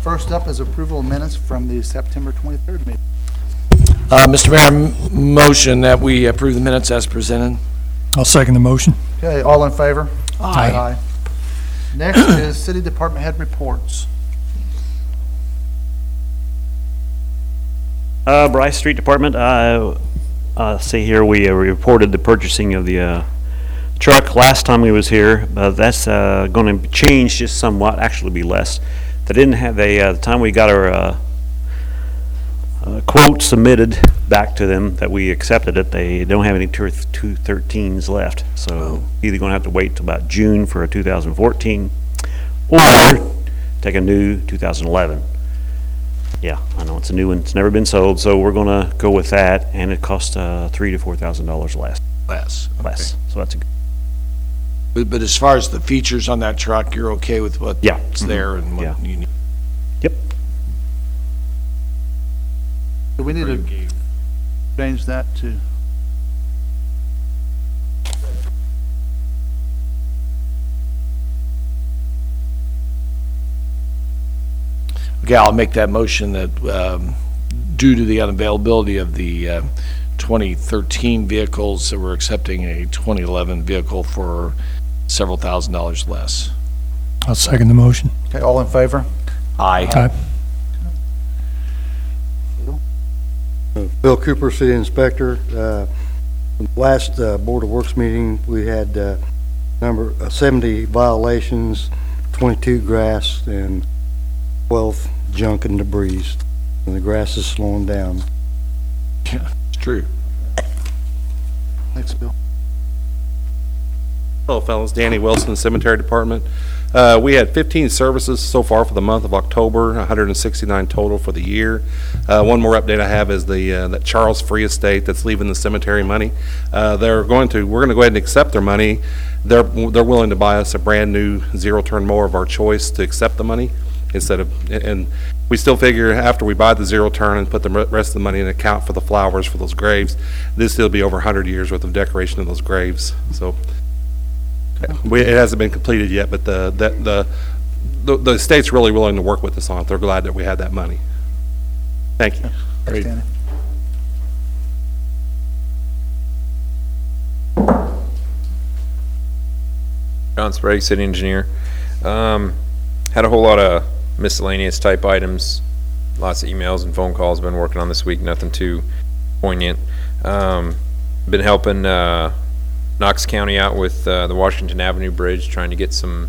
First up is approval of minutes from the September 23rd meeting. Mr. Mayor, motion that we approve the minutes as presented. I'll second the motion. Okay, all in favor? Aye. Next is city department head reports. Bryce Street Department, see here we reported the purchasing of the truck last time we was here. That's going to change just somewhat, actually be less. They didn't have, the time we got our quote submitted back to them that we accepted it, they don't have any 213s left. So either going to have to wait till about June for a 2014 or take a new 2011. Yeah, I know it's a new one. It's never been sold, so we're going to go with that, and it costs $3,000 to $4,000 less. Less. Less. So that's a good. But as far as the features on that truck, you're okay with what's there and what you need? Yep. Do we need to change that to? Okay, I'll make that motion that due to the unavailability of the 2013 vehicles, that we're accepting a 2011 vehicle for several $1,000s less. I'll second the motion. Okay, all in favor? Aye. Bill Cooper, City Inspector. Last Board of Works meeting, we had number 70 violations, 22 grass, and 12 junk and debris. And the grass is slowing down. Yeah, it's true. Thanks, Bill. Hello, fellas. Danny Wilson, Cemetery Department. We had 15 services so far for the month of October, 169 total for the year. One more update I have is that Charles Free Estate that's leaving the cemetery money. We're going to go ahead and accept their money. They're willing to buy us a brand new zero-turn mower of our choice to accept the money and we still figure after we buy the zero-turn and put the rest of the money in account for the flowers for those graves, this will be over 100 years worth of decoration of those graves. So. It hasn't been completed yet, but the state's really willing to work with us on it. They're glad that we had that money. Thank you. Thanks, Danny. John Sprague, City Engineer. Had a whole lot of miscellaneous type items, lots of emails and phone calls been working on this week, nothing too poignant. Been helping Knox County out with the Washington Avenue Bridge, trying to get some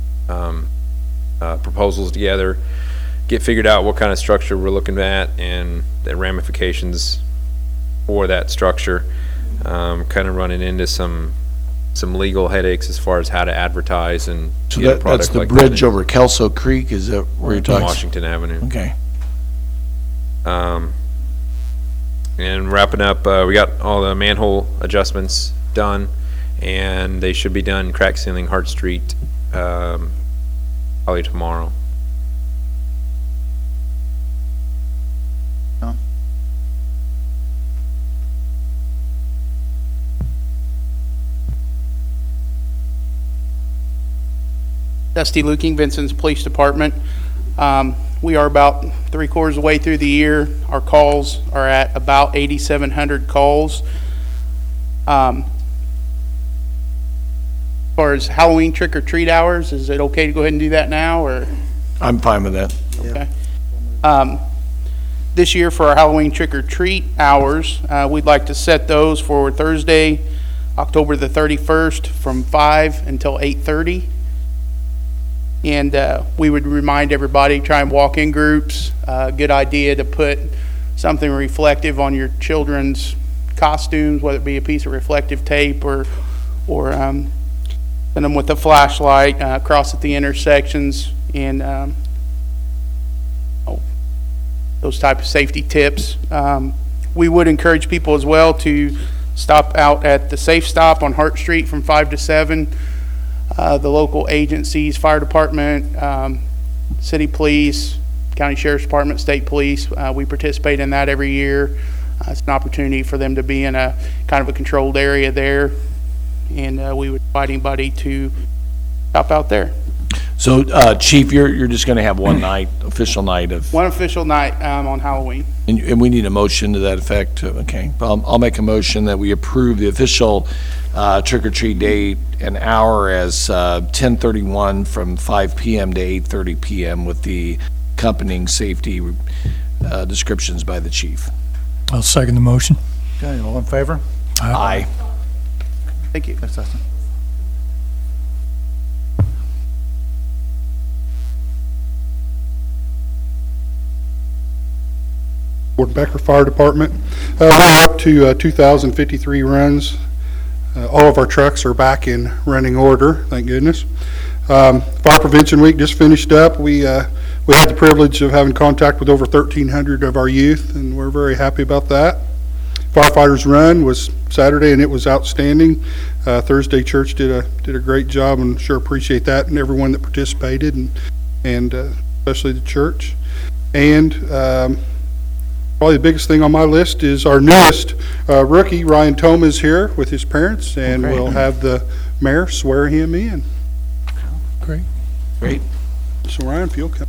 proposals together, get figured out what kind of structure we're looking at and the ramifications for that structure. Kind of running into some legal headaches as far as how to advertise and So get a product that's the like bridge that over Kelso Creek, is that where you're talking? Washington Avenue. Okay. And wrapping up, we got all the manhole adjustments done, and they should be done crack sealing Hart Street probably tomorrow. Dusty Luking, Vincent's Police Department. We are about 3/4 of the way through the year. Our calls are at about 8,700 calls. As far as Halloween trick-or-treat hours, is it okay to go ahead and do that now, or? I'm fine with that. Okay. This year for our Halloween trick-or-treat hours, we'd like to set those for Thursday, October the 31st from 5 until 8:30. And we would remind everybody, try and walk in groups. Good idea to put something reflective on your children's costumes, whether it be a piece of reflective tape or send them with a flashlight across at the intersections, and those type of safety tips. We would encourage people as well to stop out at the Safe Stop on Hart Street from 5 to 7. The local agencies, fire department, city police, county sheriff's department, state police, we participate in that every year. It's an opportunity for them to be in a kind of a controlled area there, and we would invite anybody to stop out there. So, Chief, you're just gonna have one night, official night of, One official night on Halloween. and we need a motion to that effect, okay? I'll make a motion that we approve the official trick or treat date and hour as 10:31 from 5 PM to 8:30 PM with the accompanying safety descriptions by the chief. I'll second the motion. Okay, all in favor? Aye. Thank you. Thanks, Dustin. Fort Becker Fire Department. We're up to 2,053 runs. All of our trucks are back in running order, thank goodness. Fire Prevention Week just finished up. We had the privilege of having contact with over 1,300 of our youth, and we're very happy about that. Firefighters Run was Saturday, and it was outstanding. Thursday, church did a great job, and sure appreciate that, and everyone that participated, and especially the church. And probably the biggest thing on my list is our newest rookie, Ryan Toma, is here with his parents, and Okay. we'll have the mayor swear him in. Great. Great. So Ryan, if you'll come.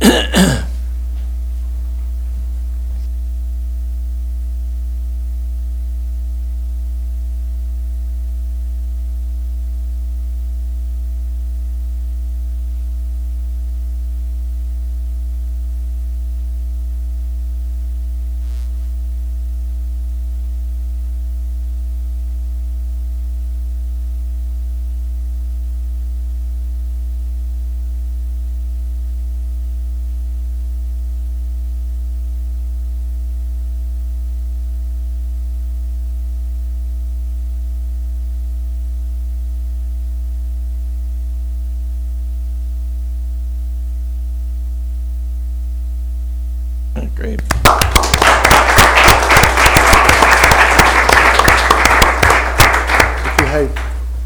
Great. If you hate.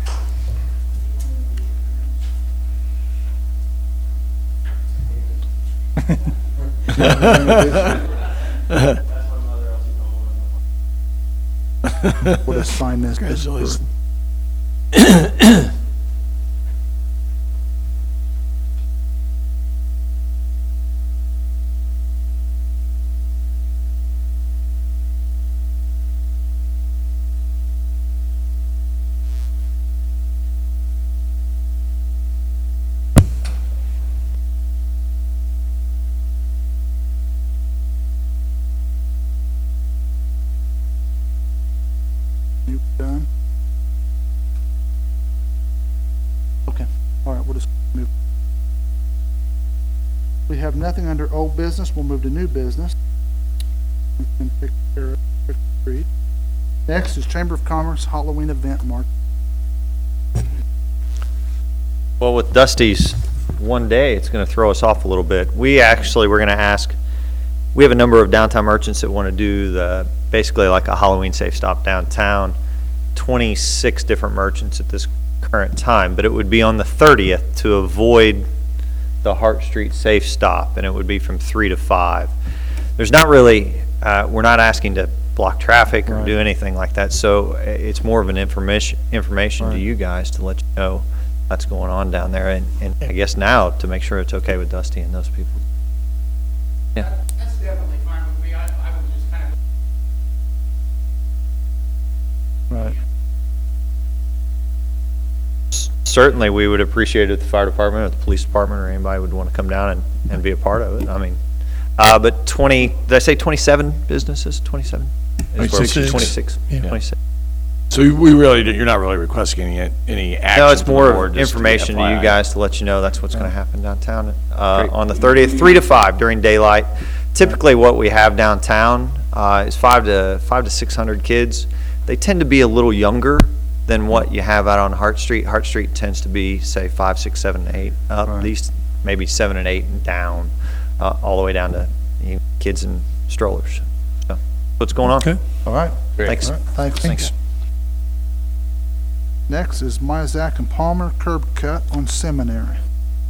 We'll just sign this. Congratulations. You done? Okay, all right, we'll just move. We have nothing under old business, we'll move to new business. We can take care of Trick or Treat. Next is Chamber of Commerce Halloween event, Mark. Well, with Dusty's one day, it's going to throw us off a little bit. We're going to ask, we have a number of downtown merchants that want to do basically like a Halloween safe stop downtown, 26 different merchants at this current time, but it would be on the 30th to avoid the Hart Street safe stop, and it would be from 3 to 5. There's not really, we're not asking to block traffic or do anything like that, so it's more of an information to you guys to let you know what's going on down there, and I guess now to make sure it's okay with Dusty and those people. Yeah. That's definitely fine with me. I was just kind of. Right. Certainly, we would appreciate it if the fire department or the police department or anybody would want to come down and be a part of it. I mean, but 20, did I say 27 businesses? 27? 26. 26. Yeah. 26. So you're not really requesting any action? No, it's from the more board, of just information to you FYI. guys to let you know that's what's going to happen downtown on the 30th, 3 to 5 during daylight. Typically, what we have downtown is 500 to 600 kids. They tend to be a little younger than what you have out on Hart Street. Hart Street tends to be, say, 5, 6, 7, 8 up. Right. These maybe 7 and 8 and down, all the way down to kids in strollers. So, what's going on? Okay. All right. Thanks. All right, thanks. Next is Mizak and Palmer curb cut on Seminary.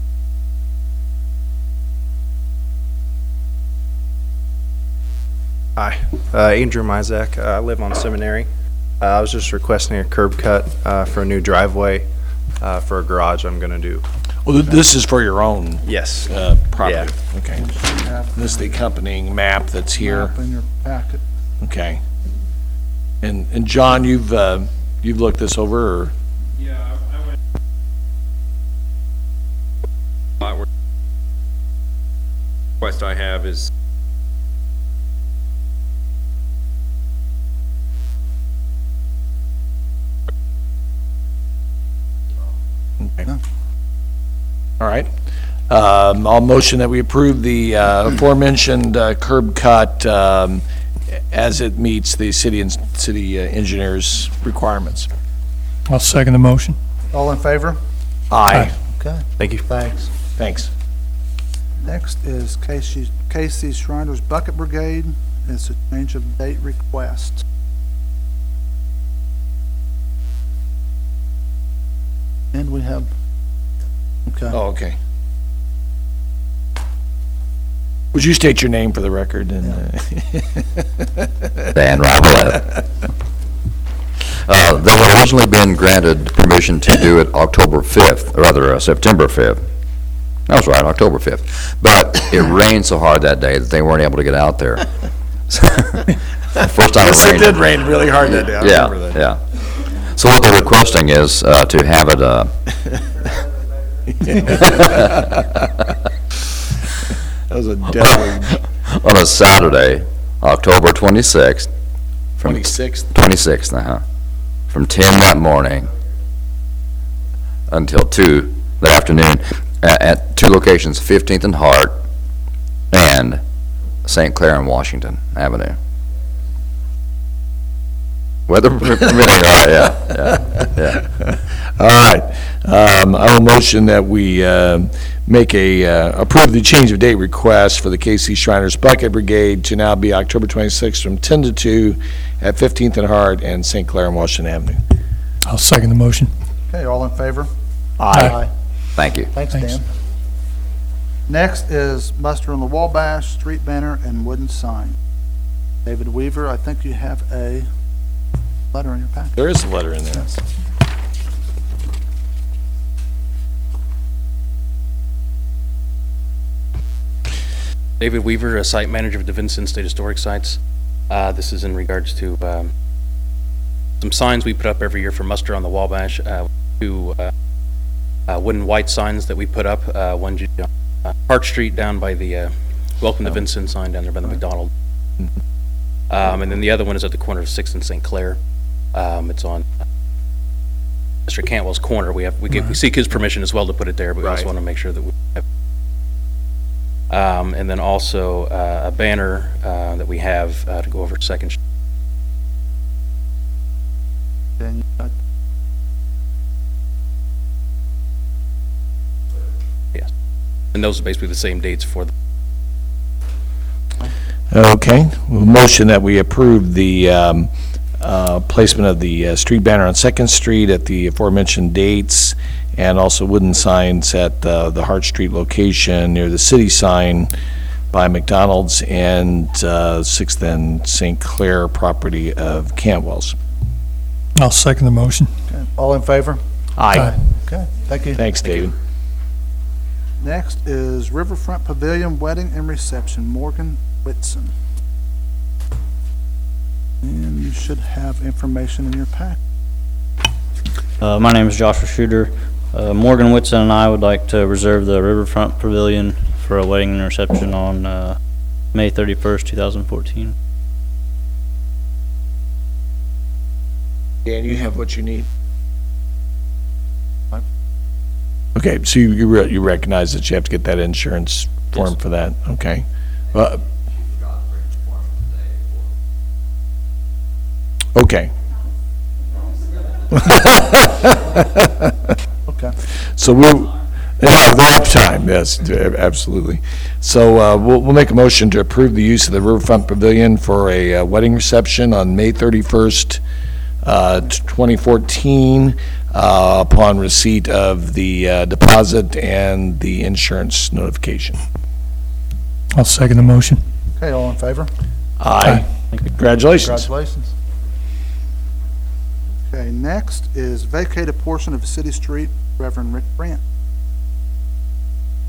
Hi, Andrew Mizak. I live on Seminary. I was just requesting a curb cut for a new driveway for a garage I'm going to do. Well, this is for your own Yes. property? Okay. This is the accompanying map that's here? Map in your packet. Okay. And John, you've looked this over, or? Yeah, I went. Request I have is Okay. All right. I'll motion that we approve the aforementioned curb cut as it meets the city engineer's requirements. I'll second the motion. All in favor? Aye. Okay, Thank you. thanks. Thanks. Next is Casey Shriner's Bucket Brigade. It's a change of date request. And we have, okay. Oh, okay. Would you state your name for the record? And Dan Robert. They had originally been granted permission to do it October 5th, or rather September 5th. That was right, October 5th. But it rained so hard that day that they weren't able to get out there. First time it rained. It did rain really hard that day. I remember that. Yeah. So what they're requesting is to have it, That was a deadly. on a Saturday, October 26th. 26th? 26th, from 10 that morning until 2 that afternoon at two locations, 15th and Hart and St. Clair and Washington Avenue. Weather permitting, yeah. All right. I will motion that we make approve the change of date request for the K.C. Shriners Bucket Brigade to now be October 26th from 10 to 2 at 15th and Hart and St. Clair and Washington Avenue. I'll second the motion. Okay, all in favor? Aye. Thank you. Thanks, Thanks. Dan. Next is muster on the Wabash, street banner, and wooden sign. David Weaver, I think you have a letter in your packet. There is a letter in there. David Weaver, a site manager of the Vincent State Historic Sites. This is in regards to some signs we put up every year for muster on the Wabash. Two wooden white signs that we put up. One on Park Street down by the Welcome to Vincent sign down there by the McDonald's. And then the other one is at the corner of 6th and St. Clair. It's on Mr. Cantwell's corner. We seek his permission as well to put it there, but we also want to make sure that we have. And then also a banner that we have to go over 2nd Street. Dan, you got- Yes. And those are basically the same dates for the. Okay. We'll motion that we approve the placement of the street banner on 2nd Street at the aforementioned dates, and also wooden signs at the Hart Street location near the city sign by McDonald's and 6th and St. Clair property of Cantwell's. I'll second the motion. okay. All in favor? Aye. Okay, thank you. Thanks, David. Next is Riverfront Pavilion Wedding and Reception, Morgan Whitson. And you should have information in your pack. My name is Joshua Shooter. Morgan Whitson and I would like to reserve the Riverfront Pavilion for a wedding and reception on May 31st, 2014. Dan, you have what you need? Okay, so you recognize that you have to get that insurance form for that, okay? Well, okay. Okay. So we'll have time, yes, absolutely. So we'll make a motion to approve the use of the Riverfront Pavilion for a wedding reception on May 31st, 2014, upon receipt of the deposit and the insurance notification. I'll second the motion. Okay, all in favor? Aye. Congratulations. Congratulations. Okay, next is vacate a portion of City Street, Reverend Rick Brandt.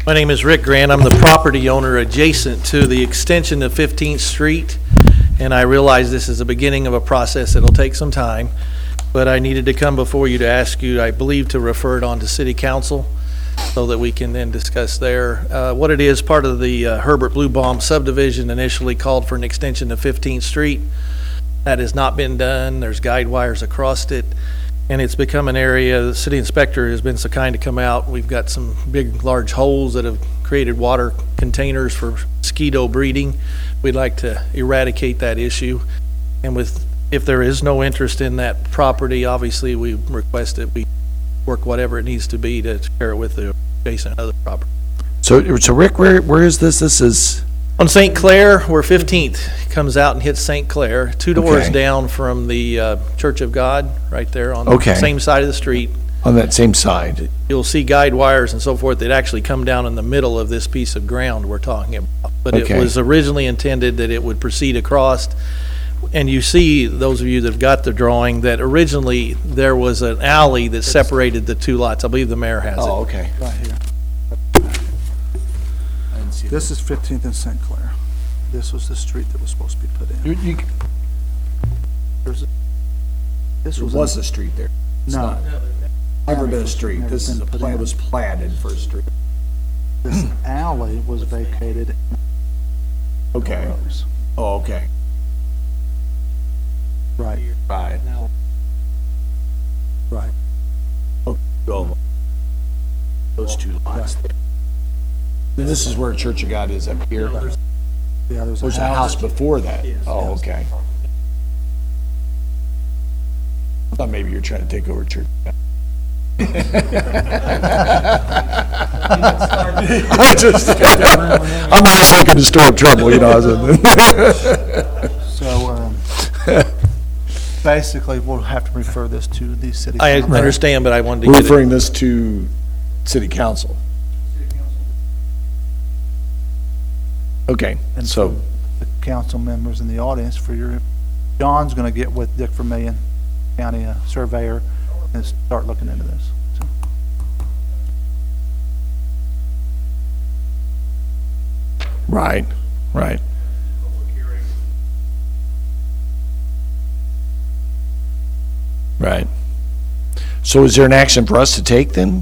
My name is Rick Grant. I'm the property owner adjacent to the extension of 15th Street, and I realize this is the beginning of a process that'll take some time, but I needed to come before you to ask you, I believe, to refer it on to City Council so that we can then discuss there. What it is, part of the Herbert Bluebaum subdivision initially called for an extension of 15th Street. That has not been done. There's guide wires across it. And it's become an area, the city inspector has been so kind to come out. We've got some big, large holes that have created water containers for mosquito breeding. We'd like to eradicate that issue. And if there is no interest in that property, obviously we request that we work whatever it needs to be to share it with the adjacent other property. So Rick, where is this? This is? On St. Clair, where 15th comes out and hits St. Clair, 2 doors Okay. down from the Church of God, right there on Okay. the same side of the street. On that same side? You'll see guide wires and so forth that actually come down in the middle of this piece of ground we're talking about. But it Okay. was originally intended that it would proceed across. And you see, those of you that have got the drawing, that originally there was an alley that separated the two lots. I believe the mayor has it. Oh, okay. Right here. This is 15th and St. Clair. This was the street that was supposed to be put in. There's a- This There was. was a- a street there. It's No. not. Never been a street. Never This been is a put plan, in. it was platted for a street. This alley was vacated. Okay. Oh, okay. Right, Right. right. Oh, those two lots. And this is where Church of God is up here. Yeah, there's There's a house before that. Oh, okay. I thought maybe you're trying to take over Church of God. I'm always looking to stir up trouble, you know. So, basically, we'll have to refer this to the city. I council. understand, but I wanted to We're get it. referring this to City Council. Okay, And so, for the council members in the audience, John's gonna get with Dick Vermillion, county surveyor, and start looking into this. So, right. Right. So is there an action for us to take then?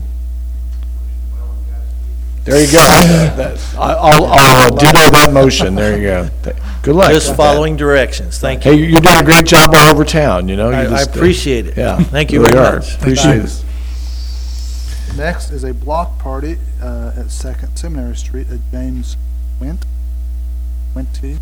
There you go. I'll do that motion. There you go. Good luck. Just with that. following directions. Thank you. Hey, you're doing a great job all over town, you know? You I just, appreciate it. Yeah. Thank you really very are. much. Appreciate it. Next is a block party at Second Seminary Street at James Wente.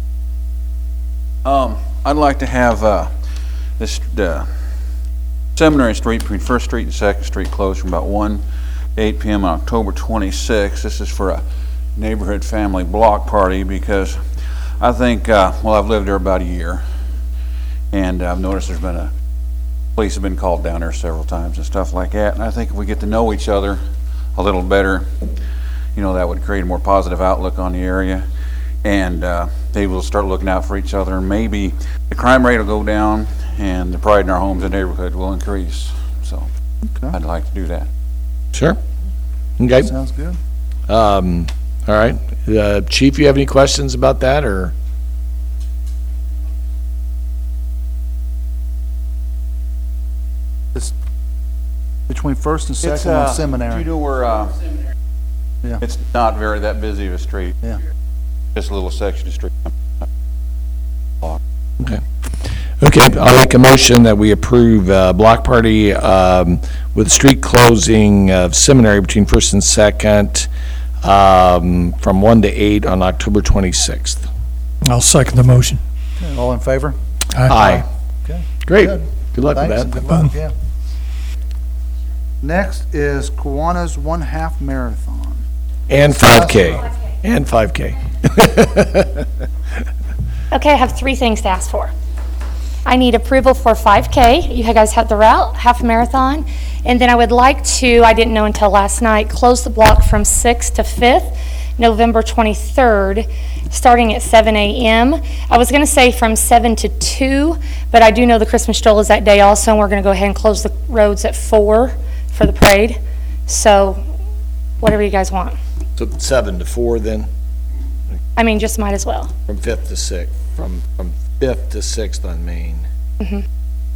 I'd like to have this Seminary Street between First Street and Second Street closed from about 1 to 8 p.m. on October 26th. This is for a neighborhood family block party because I think, I've lived there about a year, and I've noticed there's been police have been called down there several times and stuff like that, and I think if we get to know each other a little better, that would create a more positive outlook on the area, and maybe we'll start looking out for each other, and maybe the crime rate will go down, and the pride in our homes and neighborhood will increase. So Okay. I'd like to do that. Sure. Okay. Sounds good. All right. Chief, you have any questions about that, or? It's between First and Second on Seminary. You know where, Yeah. it's not very that busy of a street. Yeah. Just a little section of street. Okay. Okay, I'll make a motion that we approve block party with street closing of Seminary between First and Second from 1 to 8 on October 26th. I'll second the motion. All in favor? Aye. Okay. Great. Good. Good luck with Thanks, that. and good luck, yeah. Next is Kiwanis 1/2 Marathon. And 5K. And 5K. Okay, I have 3 things to ask for. I need approval for 5K. You guys have the route, half marathon. And then I would like to, I didn't know until last night, close the block from 6th to 5th, November 23rd, starting at 7 a.m. I was going to say from 7 to 2, but I do know the Christmas stroll is that day also, and we're going to go ahead and close the roads at 4 for the parade. So whatever you guys want. So 7 to 4 then, I mean, just might as well. from 5th to 6th, from 5th to 6th on Main. Mhm.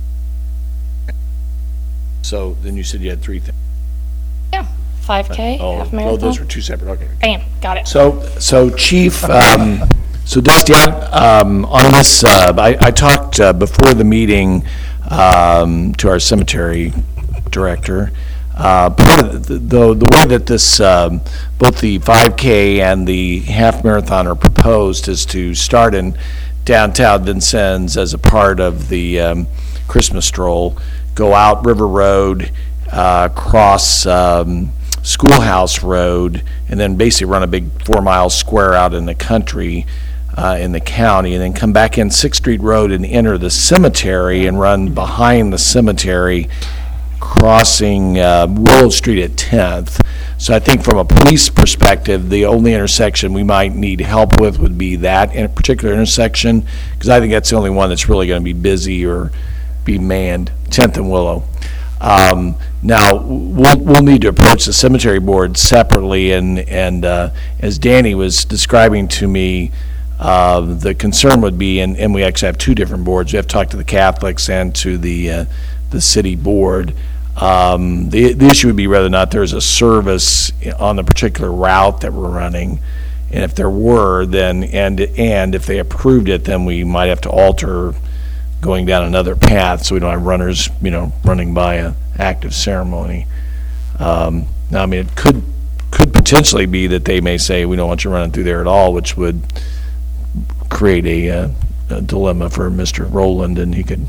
So then you said you had 3 things. Yeah, 5K, half Oh, those marathon. were 2 separate, okay. Bam, got it. So Chief, so Dusty, on this, I talked before the meeting to our cemetery director. Part of the way that this, both the 5K and the half marathon are proposed is to start in downtown Vincennes as a part of the Christmas stroll, go out River Road, cross Schoolhouse Road, and then basically run a big 4-mile square out in the country, in the county, and then come back in 6th Street Road and enter the cemetery and run behind the cemetery, crossing Willow Street at 10th. So I think from a police perspective, the only intersection we might need help with would be that in a particular intersection, because I think that's the only one that's really going to be busy or be manned, 10th and Willow. Now, we'll need to approach the cemetery board separately, and as Danny was describing to me, the concern would be, and we actually have 2 different boards. We have to talk to the Catholics and to the city board. The issue would be whether or not there's a service on the particular route that we're running. And if there were, then, and if they approved it, then we might have to alter going down another path so we don't have runners, running by an active ceremony. Now, I mean, it could potentially be that they may say, we don't want you running through there at all, which would create a dilemma for Mr. Rowland, and he could.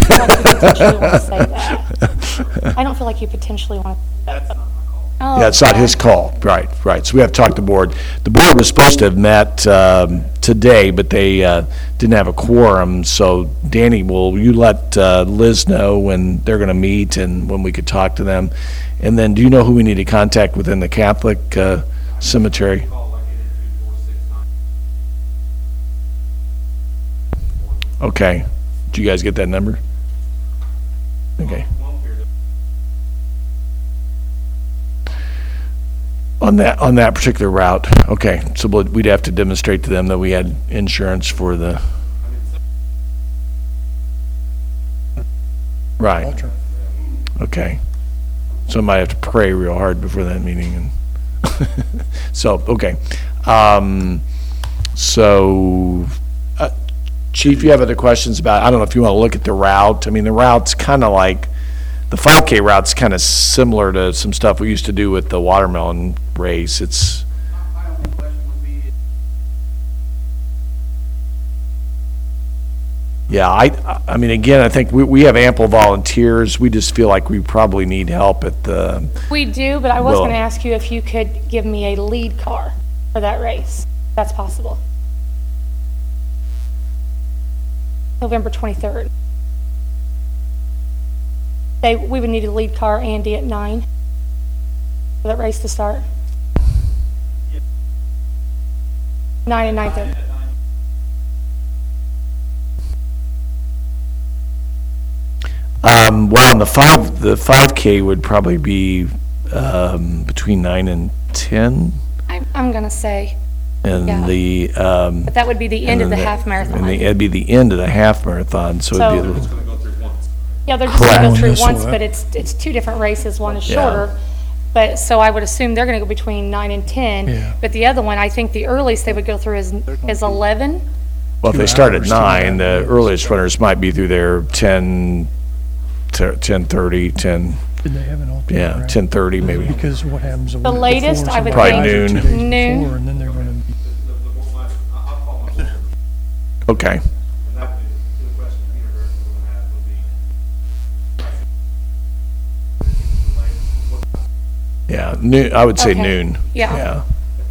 I don't feel like you potentially want to say that. Oh, Yeah, it's not his call, right. So we have to talk to the board. The board was supposed to have met today, but they didn't have a quorum, so Danny, will you let Liz know when they're going to meet and when we could talk to them? And then, do you know who we need to contact within the Catholic cemetery? Okay. Did you guys get that number? Okay. On that particular route, okay, so we'd have to demonstrate to them that we had insurance for the. Right. Okay. So I might have to pray real hard before that meeting, and so, okay. Chief, you have other questions about, I don't know if you want to look at the route. I mean, the route's kind of like, the 5K route's kind of similar to some stuff we used to do with the watermelon race. It's. Yeah, I mean, again, I think we have ample volunteers. We just feel like we probably need help at the. We do, but I was Well- going to ask you if you could give me a lead car for that race. If that's possible. November 23rd. We would need a lead car, Andy, at 9 for that race to start. 9 and 9:30. Well, the 5K would probably be between 9 and 10, I'm going to say, and Yeah. the. but that would be the end of the half marathon. It'd be the end of the half marathon, so it'd be a little. Yeah, they're just going to go Correct. through This once, way. but it's 2 different races. One is Yeah. shorter. But, so I would assume they're going to go between 9 and 10. Yeah. But the other one, I think the earliest they would go through is 11. Well, if 2 they start at hours to 9, the that. earliest runners might be through there 10 to 10:30, 10, Did they have an alternate yeah, route? 10:30 maybe. Because what happens a The week latest, before, I would somebody think- dies or 2 Probably days noon. before, and then they're gonna be. Okay. Yeah, noon, I would say Okay. noon. Yeah. Yeah.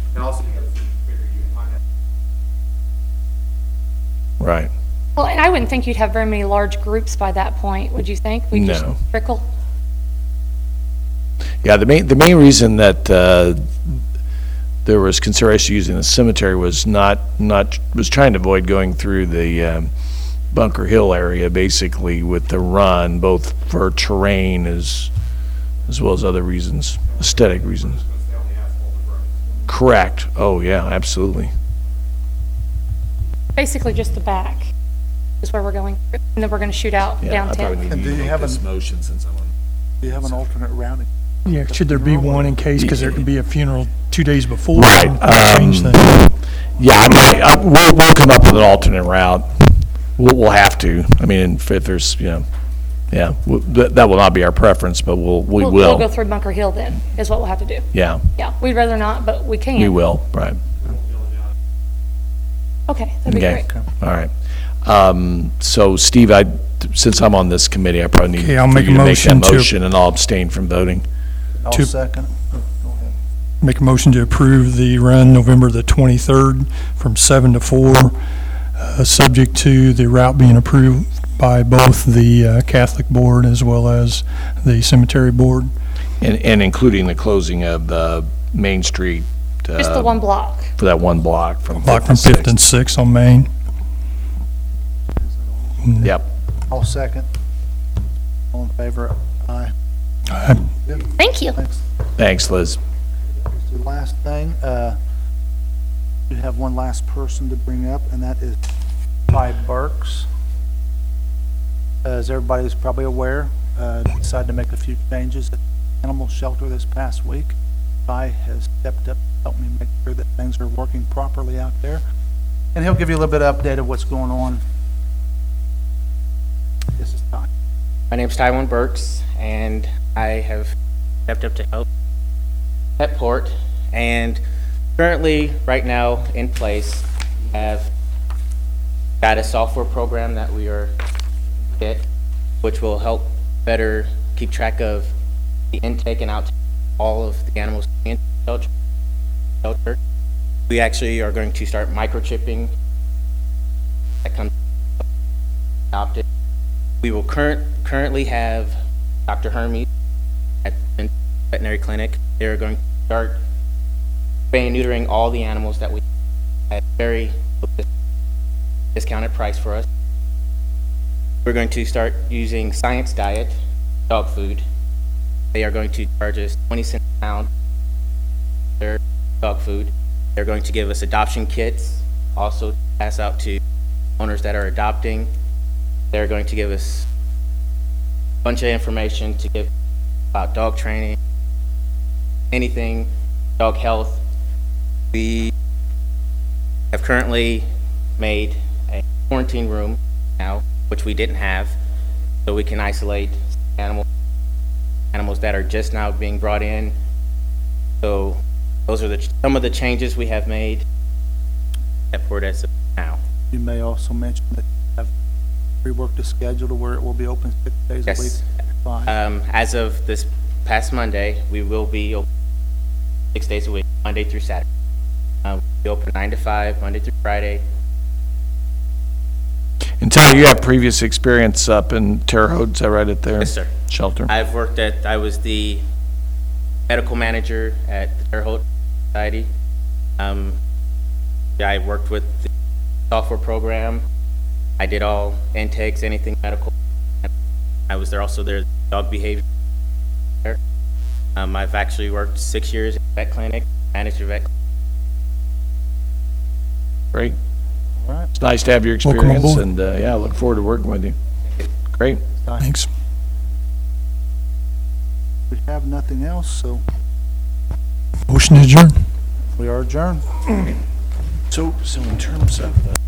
Right. Well, and I wouldn't think you'd have very many large groups by that point, would you think? We'd just No. trickle? Yeah, the main reason that there was consideration using the cemetery was was trying to avoid going through the Bunker Hill area, basically, with the run, both for terrain as well as other reasons, aesthetic reasons. Correct. Oh, yeah, absolutely. Basically just the back is where we're going, and then we're gonna shoot out Yeah, I probably down 10th. need And you do to you make have this an- motion since I'm on. Do you have an alternate routing? Yeah, should there be one in case, because there could be a funeral 2 days before? Right, and change things. Yeah, I might, we'll come up with an alternate route. We'll have to. I mean, if there's, yeah, that will not be our preference, but we We'll will. go through Bunker Hill then, is what we'll have to do. Yeah, Yeah, we'd rather not, but we can. we will, right. Okay, that'd be Okay, great. all right. So Steve, since I'm on this committee, I probably need Okay, I'll for make you a to make that motion to- motion, and I'll abstain from voting. I'll Two- second. Go ahead. Make a motion to approve the run November the 23rd from 7 to 4, subject to the route being approved by both the Catholic Board as well as the Cemetery Board. And including the closing of Main Street. Just the one block. For that one block from Block 5th from and 5th and 6th on Main. Yep. I'll second. All in favor? Aye. Thank you. Thanks. Thanks, Liz. The last thing, we have one last person to bring up, and that is Ty Burks. As everybody's probably aware, decided to make a few changes at the animal shelter this past week. Ty has stepped up to help me make sure that things are working properly out there. And he'll give you a little bit of update of what's going on. This is Ty. My name's Tywin Burks, and I have stepped up to help Petport. And currently, right now, in place, we have got a software program that we are get, which will help better keep track of the intake and outtake of all of the animals in the shelter. We actually are going to start microchipping that comes adopted. We will currently have Dr. Hermes at the veterinary clinic. They're going to start spaying and neutering all the animals that we at very discounted price for us. We're going to start using Science Diet dog food. They are going to charge us 20 cents a pound for their dog food. They're going to give us adoption kits, also to pass out to owners that are adopting. They're going to give us a bunch of information to give about dog training, anything, dog health. We have currently made a quarantine room now, which we didn't have, so we can isolate animals that are just now being brought in. So those are some of the changes we have made at Port as of now. You may also mention that you have reworked the schedule to where it will be open 6 days a week. Yes. Fine. As of this past Monday, we will be open 6 days a week, Monday through Saturday. We open 9 to 5, Monday through Friday. And Ty, you have previous experience up in Terre Haute, is that right, at their Yes, sir. shelter? I was the medical manager at the Terre Haute Society. I worked with the software program. I did all intakes, anything medical. I was there also there, dog behavior. I've actually worked 6 years at vet clinic, managed a vet clinic. Great. All right. It's nice to have your Welcome on experience, board. and, yeah, I look forward to working with you. Great. Thanks. We have nothing else, so Motion adjourned. we are adjourned. So in terms of